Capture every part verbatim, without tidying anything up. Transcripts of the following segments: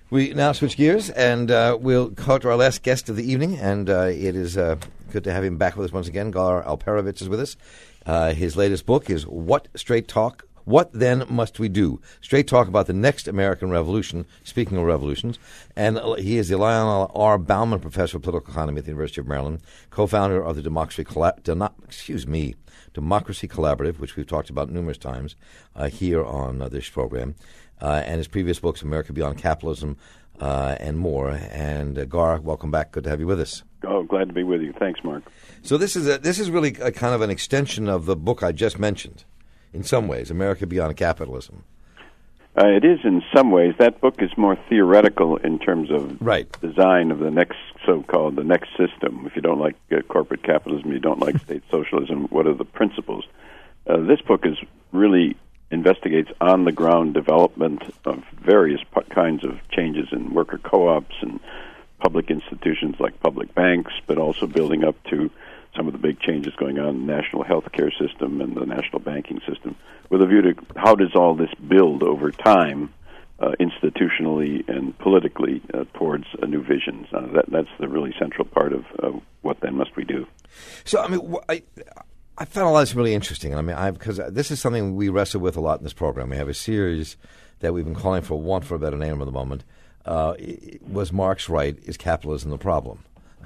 We now switch gears, and uh, we'll call to our last guest of the evening, and uh, it is uh, good to have him back with us once again. Gar Alperovitz is with us. Uh, his latest book is What Straight Talk? What Then Must We Do? Straight Talk about the Next American Revolution, speaking of revolutions. And he is the Lionel R. Bauman Professor of Political Economy at the University of Maryland, co-founder of the Democracy, Colla- Deno- excuse me, Democracy Collaborative, which we've talked about numerous times uh, here on uh, this program. Uh, and his previous books, America Beyond Capitalism, uh, and more. And uh, Gar, welcome back. Good to have you with us. Oh, glad to be with you. Thanks, Mark. So this is a, this is really a kind of an extension of the book I just mentioned, in some ways, America Beyond Capitalism. Uh, it is in some ways. That book is more theoretical in terms of right. design of the next so-called the next system. If you don't like uh, corporate capitalism, you don't like state socialism, what are the principles? Uh, this book is really investigates on-the-ground development of various p- kinds of changes in worker co-ops and public institutions like public banks, but also building up to some of the big changes going on in the national health care system and the national banking system, with a view to how does all this build over time, uh, institutionally and politically, uh, towards a new vision. Uh, that, that's the really central part of uh, what then must we do. So, I mean, wh- I... I found all this really interesting. I mean, I because this is something we wrestle with a lot in this program. We have a series that we've been calling, for want for a better name at the moment, uh, was Marx right? Is capitalism the problem?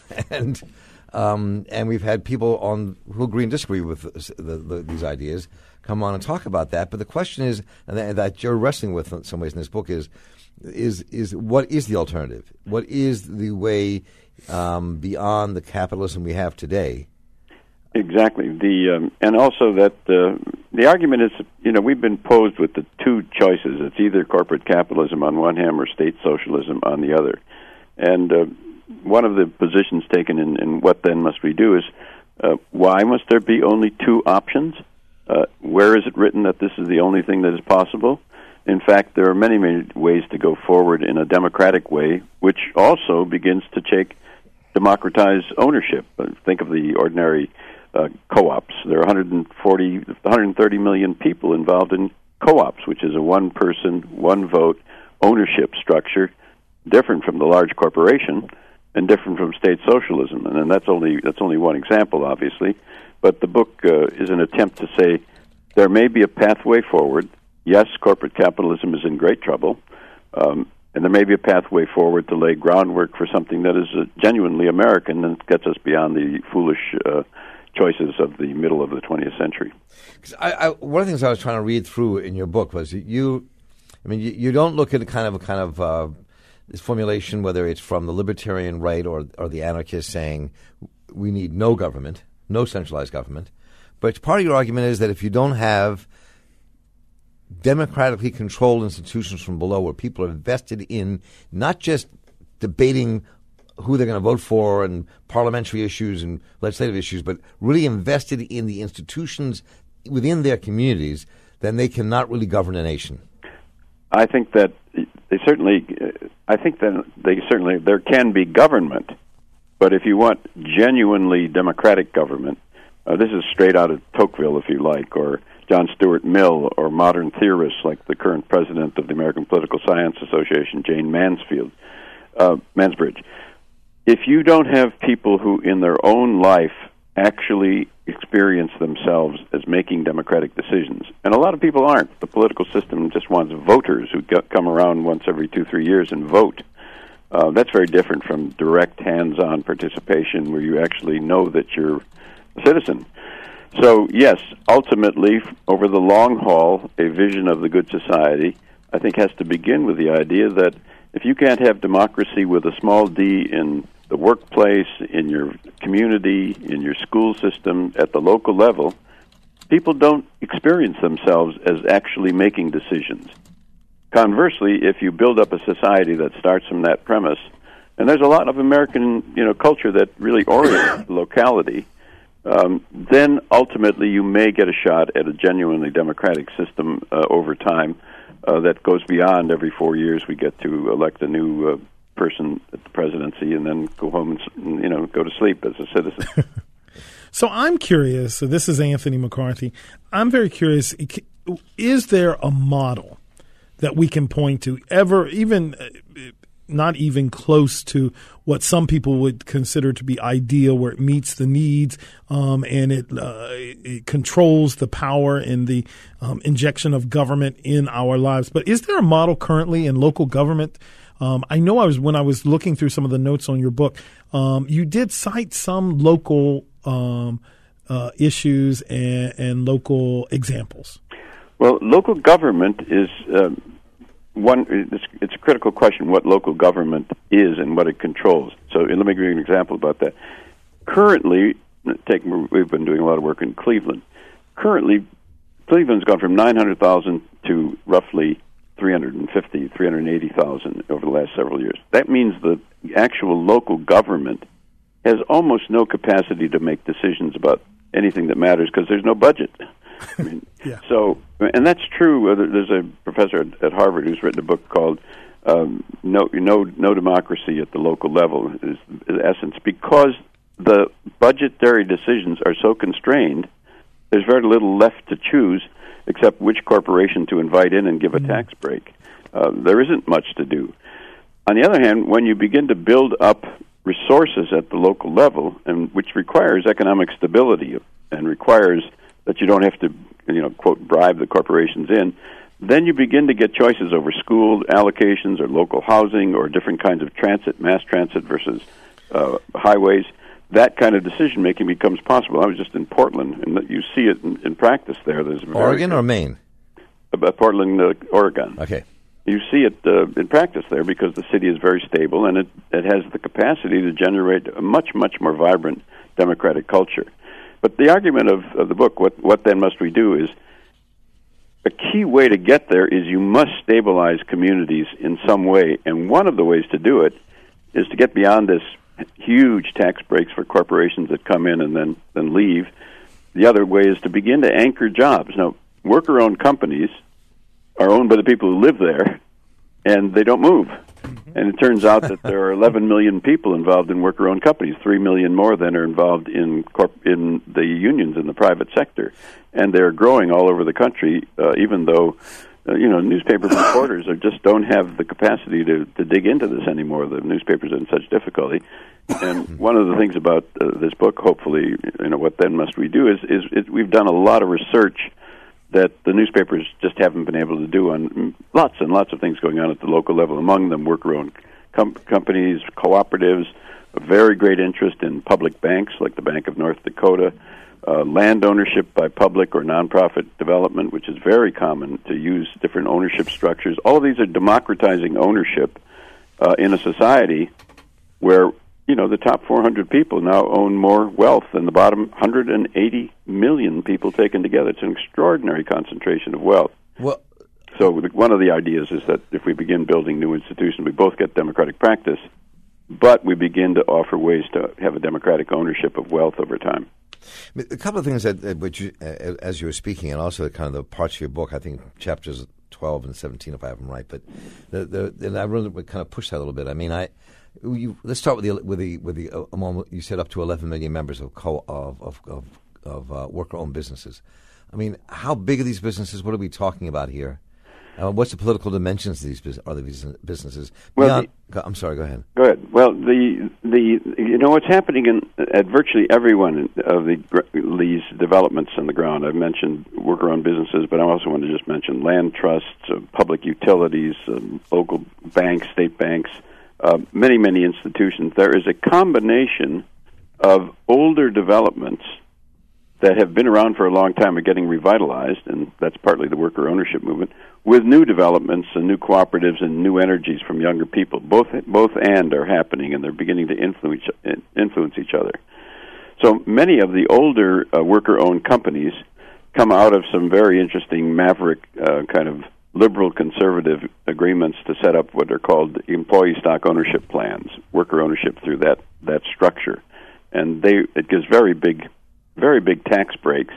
and um, and we've had people on who agree and disagree with the, the, these ideas come on and talk about that. But the question is, and that, that you're wrestling with in some ways in this book is, is is what is the alternative? What is the way um, beyond the capitalism we have today? Exactly. The um, and also that uh, the argument is, you know, we've been posed with the two choices. It's either corporate capitalism on one hand or state socialism on the other. And uh, one of the positions taken in, in What Then Must We Do is, uh, why must there be only two options? Uh, where is it written that this is the only thing that is possible? In fact, there are many, many ways to go forward in a democratic way, which also begins to take democratize ownership. Uh, think of the ordinary Uh, co-ops. There are one hundred forty, one hundred thirty million people involved in co-ops, which is a one-person, one-vote ownership structure, different from the large corporation and different from state socialism. And then that's only that's only one example, obviously. But the book uh, is an attempt to say there may be a pathway forward. Yes, corporate capitalism is in great trouble, um, and there may be a pathway forward to lay groundwork for something that is uh, genuinely American and gets us beyond the foolish Uh, choices of the middle of the twentieth century. I, I, one of the things I was trying to read through in your book was you, I mean, you, you don't look at a kind of a kind of uh, this formulation, whether it's from the libertarian right or or the anarchist saying we need no government, no centralized government. But part of your argument is that if you don't have democratically controlled institutions from below where people are vested in not just debating who they're going to vote for and parliamentary issues and legislative issues, but really invested in the institutions within their communities, then they cannot really govern a nation. I think that they certainly, I think that they certainly, there can be government, but if you want genuinely democratic government, uh, this is straight out of Tocqueville, if you like, or John Stuart Mill, or modern theorists like the current president of the American Political Science Association, Jane Mansfield, uh, Mansbridge. If you don't have people who in their own life actually experience themselves as making democratic decisions, and a lot of people aren't. The political system just wants voters who get, come around once every two, three years and vote. Uh, that's very different from direct hands-on participation where you actually know that you're a citizen. So, yes, ultimately, over the long haul, a vision of the good society, I think, has to begin with the idea that if you can't have democracy with a small d in the workplace, in your community, in your school system, at the local level, people don't experience themselves as actually making decisions. Conversely, if you build up a society that starts from that premise, and there's a lot of American, you know, culture that really orients locality, um, then ultimately you may get a shot at a genuinely democratic system uh, over time uh, that goes beyond every four years we get to elect a new uh, person at the presidency and then go home and, you know, go to sleep as a citizen. So I'm curious, so this is Anthony McCarthy. I'm very curious, is there a model that we can point to ever, even not even close to what some people would consider to be ideal, where it meets the needs um, and it, uh, it controls the power and the um, injection of government in our lives. But is there a model currently in local government? Um, I know I was when I was looking through some of the notes on your book, um, you did cite some local um, uh, issues and, and local examples. Well, local government is um, one. It's, it's a critical question: what local government is and what it controls. So, let me give you an example about that. Currently, take we've been doing a lot of work in Cleveland. Currently, Cleveland's gone from nine hundred thousand to roughly three hundred fifty, three hundred eighty thousand over the last several years. That means the actual local government has almost no capacity to make decisions about anything that matters because there's no budget. I mean, yeah. So, and that's true. There's a professor at Harvard who's written a book called um, "No, No, No Democracy at the Local Level." Is in essence because the budgetary decisions are so constrained. There's very little left to choose except which corporation to invite in and give a tax break. Uh, there isn't much to do. On the other hand, when you begin to build up resources at the local level, and which requires economic stability and requires that you don't have to, you know, quote, bribe the corporations in, then you begin to get choices over school allocations or local housing or different kinds of transit, mass transit versus uh, highways. That kind of decision-making becomes possible. I was just in Portland, and you see it in, in practice there. There's Oregon or Maine? Uh, Portland, uh, Oregon. Okay. You see it uh, in practice there because the city is very stable, and it, it has the capacity to generate a much, much more vibrant democratic culture. But the argument of, of the book, what, what then must we do, is a key way to get there is you must stabilize communities in some way, and one of the ways to do it is to get beyond this huge tax breaks for corporations that come in and then, then leave. The other way is to begin to anchor jobs. Now, worker-owned companies are owned by the people who live there, and they don't move. And it turns out that there are eleven million people involved in worker-owned companies, three million more than are involved in corp- in the unions in the private sector. And they're growing all over the country, uh, even though Uh, you know, newspaper reporters are just don't have the capacity to, to dig into this anymore. The newspapers are in such difficulty. And one of the things about uh, this book, hopefully, you know, what then must we do is, is it, we've done a lot of research that the newspapers just haven't been able to do on lots and lots of things going on at the local level, among them worker-owned com- companies, cooperatives, a very great interest in public banks like the Bank of North Dakota, Uh, land ownership by public or nonprofit development, which is very common to use different ownership structures. All of these are democratizing ownership uh, in a society where, you know, the top four hundred people now own more wealth than the bottom one hundred eighty million people taken together. It's an extraordinary concentration of wealth. Well, so one of the ideas is that if we begin building new institutions, we both get democratic practice, but we begin to offer ways to have a democratic ownership of wealth over time. A couple of things that, that which you, uh, as you were speaking, and also kind of the parts of your book, I think chapters twelve and seventeen, if I have them right. But the, the, and I really would kind of push that a little bit. I mean, I you, let's start with the with the with the uh, among, you said up to eleven million members of co of of of, of uh, worker-owned businesses. I mean, how big are these businesses? What are we talking about here? Uh, what's the political dimensions of these bus- are these businesses? Well, Beyond, the, I'm sorry. Go ahead. Go ahead. Well, the the you know what's happening in at virtually every one of the these developments on the ground. I've mentioned worker-owned businesses, but I also want to just mention land trusts, uh, public utilities, uh, local banks, state banks, uh, many many institutions. There is a combination of older developments that have been around for a long time are getting revitalized, and that's partly the worker ownership movement, with new developments and new cooperatives and new energies from younger people. Both both and are happening, and they're beginning to influence influence each other. So many of the older uh, worker-owned companies come out of some very interesting maverick uh, kind of liberal conservative agreements to set up what are called employee stock ownership plans, worker ownership through that, that structure. And they it gives very big very big tax breaks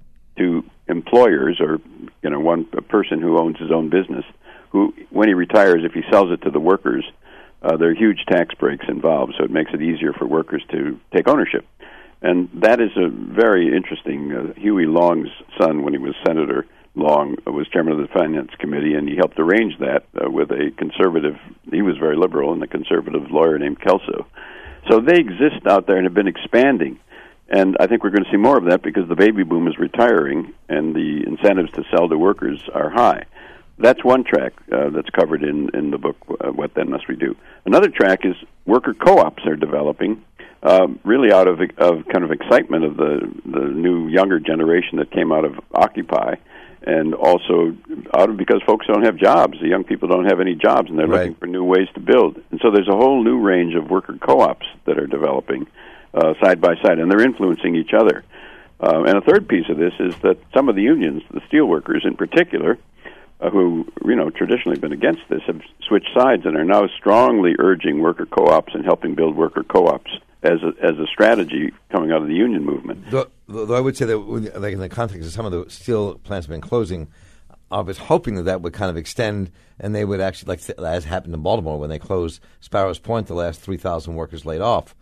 to employers or, you know, one a person who owns his own business, who, when he retires, if he sells it to the workers, uh, there are huge tax breaks involved, so it makes it easier for workers to take ownership. And that is a very interesting, uh, Huey Long's son, when he was senator, long was chairman of the Finance Committee, and he helped arrange that uh, with a conservative, he was very liberal, and a conservative lawyer named Kelso. So they exist out there and have been expanding. And I think we're going to see more of that because the baby boom is retiring and the incentives to sell to workers are high. That's one track uh, that's covered in, in the book, uh, What Then Must We Do? Another track is worker co-ops are developing, uh, really out of of kind of excitement of the, the new younger generation that came out of Occupy, and also out of because folks don't have jobs. The young people don't have any jobs, and they're right. looking for new ways to build. And so there's a whole new range of worker co-ops that are developing uh, side by side, and they're influencing each other. Uh, and a third piece of this is that some of the unions, the steel workers in particular, uh, who you know traditionally been against this, have switched sides and are now strongly urging worker co-ops and helping build worker co-ops as a, as a strategy coming out of the union movement. Though, though I would say that, like in the context of some of the steel plants have been closing, I was hoping that that would kind of extend, and they would actually, like as happened in Baltimore when they closed Sparrows Point, the last three thousand workers laid off.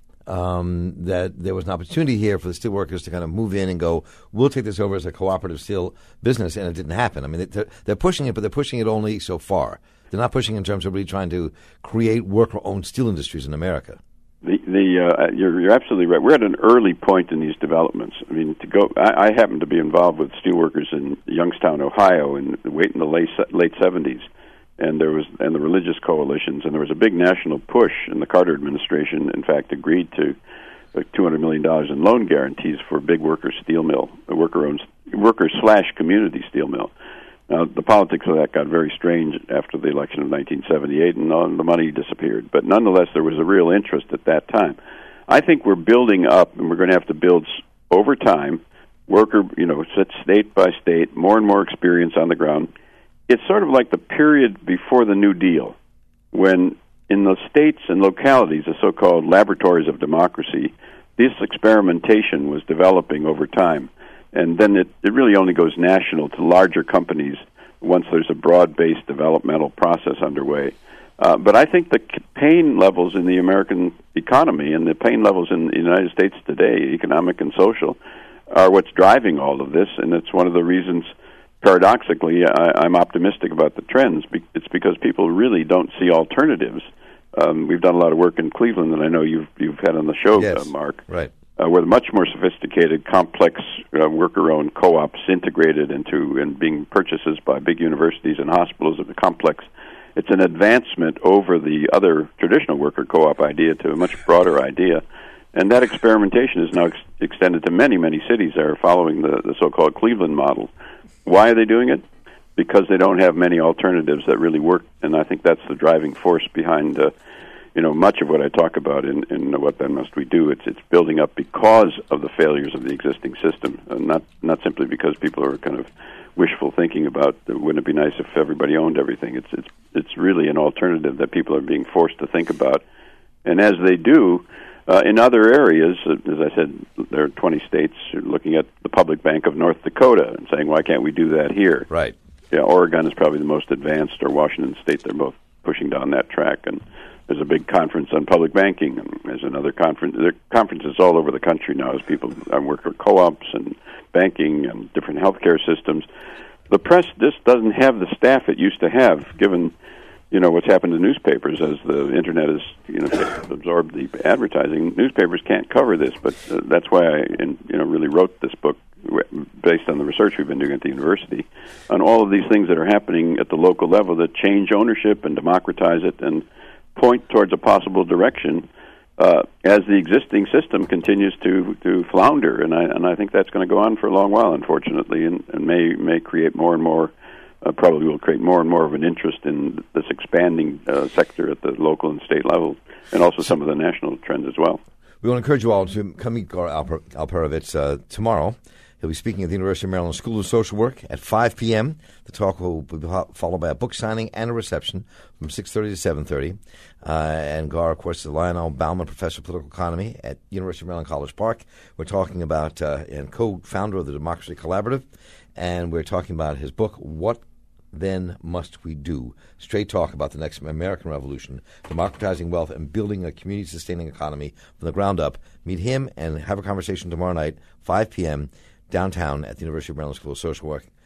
Um, that there was an opportunity here for the steel workers to kind of move in and go, we'll take this over as a cooperative steel business, and it didn't happen. I mean, they're, they're pushing it, but they're pushing it only so far. They're not pushing in terms of really trying to create worker-owned steel industries in America. The, the uh, you're, you're absolutely right. We're at an early point in these developments. I mean, to go. I, I happen to be involved with steelworkers in Youngstown, Ohio, in late in the late late seventies, and there was and the religious coalitions, and there was a big national push. And the Carter administration, in fact, agreed to like two hundred million dollars in loan guarantees for a big worker steel mill, a worker-owned worker slash community steel mill. Now, the politics of that got very strange after the election of nineteen seventy-eight, and uh, the money disappeared. But nonetheless, there was a real interest at that time. I think we're building up, and we're going to have to build over time, worker, you know, state by state, more and more experience on the ground. It's sort of like the period before the New Deal, when in the states and localities, the so-called laboratories of democracy, this experimentation was developing over time. And then it, it really only goes national to larger companies once there's a broad-based developmental process underway. Uh, but I think the pain levels in the American economy and the pain levels in the United States today, economic and social, are what's driving all of this. And it's one of the reasons, paradoxically, I, I'm optimistic about the trends. It's because people really don't see alternatives. Um, we've done a lot of work in Cleveland, and I know you've, you've had on the show, yes, uh, Mark. Right. Uh, where the much more sophisticated, complex uh, worker-owned co-ops integrated into and being purchases by big universities and hospitals of the complex. It's an advancement over the other traditional worker co-op idea to a much broader idea. And that experimentation is now ex- extended to many, many cities that are following the, the so-called Cleveland model. Why are they doing it? Because they don't have many alternatives that really work, and I think that's the driving force behind uh, you know, much of what I talk about in, in What Then Must We Do. It's it's building up because of the failures of the existing system, and not not simply because people are kind of wishful thinking about uh, wouldn't it be nice if everybody owned everything. It's it's it's really an alternative that people are being forced to think about, and as they do, uh, in other areas, uh, as I said, there are twenty states looking at the Public Bank of North Dakota and saying, why can't we do that here? Right. Yeah, Oregon is probably the most advanced, or Washington State. They're both pushing down that track, and there's a big conference on public banking, and there's another conference. There are conferences all over the country now as people work with co-ops and banking and different healthcare systems. The press just doesn't have the staff it used to have, given you know what's happened to newspapers as the internet has you know absorbed the advertising. Newspapers can't cover this, but uh, that's why I you know really wrote this book based on the research we've been doing at the university on all of these things that are happening at the local level that change ownership and democratize it and point towards a possible direction uh, as the existing system continues to, to flounder, and I and I think that's going to go on for a long while, unfortunately, and, and may may create more and more, uh, probably will create more and more of an interest in this expanding uh, sector at the local and state level, and also some of the national trends as well. We want to encourage you all to come meet Gar Alper, Alperovitz uh, tomorrow. He'll be speaking at the University of Maryland School of Social Work at five p.m. The talk will be followed by a book signing and a reception from six thirty to seven thirty. Uh, and Gar, of course, is Lionel Bauman Professor of Political Economy at University of Maryland College Park. We're talking about, uh, and co-founder of the Democracy Collaborative, and we're talking about his book, What Then Must We Do? Straight talk about the next American Revolution, democratizing wealth and building a community-sustaining economy from the ground up. Meet him and have a conversation tomorrow night, five p.m., downtown at the University of Maryland School of Social Work.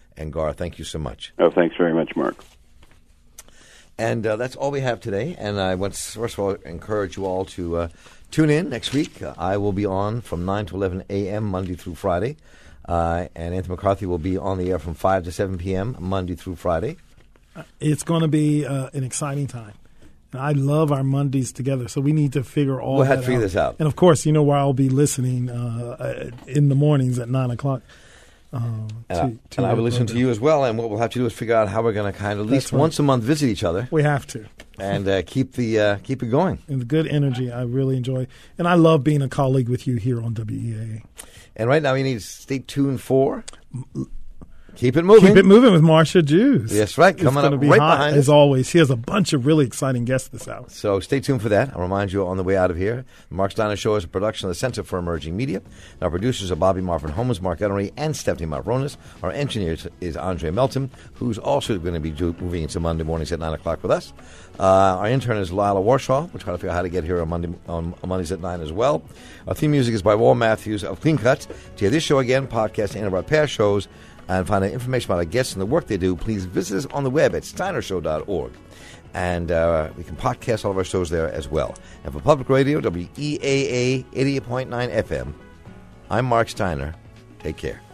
And Gar, thank you so much. Oh, thanks very much, Mark. And uh, that's all we have today. And I want to, first of all, encourage you all to uh, tune in next week. Uh, I will be on from nine to eleven a.m. Monday through Friday. Uh, and Anthony McCarthy will be on the air from five to seven p.m. Monday through Friday. It's going to be uh, an exciting time. I love our Mondays together, so we need to figure all we'll that have to figure out. this out. And, of course, you know where I'll be listening uh, in the mornings at nine o'clock. Uh, and, to, I, to and I will listen program. to you as well, and what we'll have to do is figure out how we're going to kind of at least That's right. once a month visit each other. We have to. And uh, keep the uh, keep it going. And the good energy I really enjoy. And I love being a colleague with you here on W E A A. And right now we need to stay tuned for Keep It Moving. Keep It Moving with Marcia Jews. That's right. It's Coming gonna up be right hot, behind as us. always. She has a bunch of really exciting guests this hour. So stay tuned for that. I'll remind you on the way out of here, the Mark Steiner Show is a production of the Center for Emerging Media. And our producers are Bobby Marvin Holmes, Mark Ellery, and Stephanie Marronis. Our engineer is Andre Melton, who's also going to be do, moving into Monday mornings at nine o'clock with us. Uh, our intern is Lila Warshaw. We're trying to figure out how to get here on, Monday, on, on Mondays at nine as well. Our theme music is by Wal Matthews of Clean Cuts. To hear this show again, podcast, and about past shows, and find out information about our guests and the work they do, please visit us on the web at steiner show dot org. And uh, we can podcast all of our shows there as well. And for Public Radio, W E A A eighty-eight point nine F M, I'm Mark Steiner. Take care.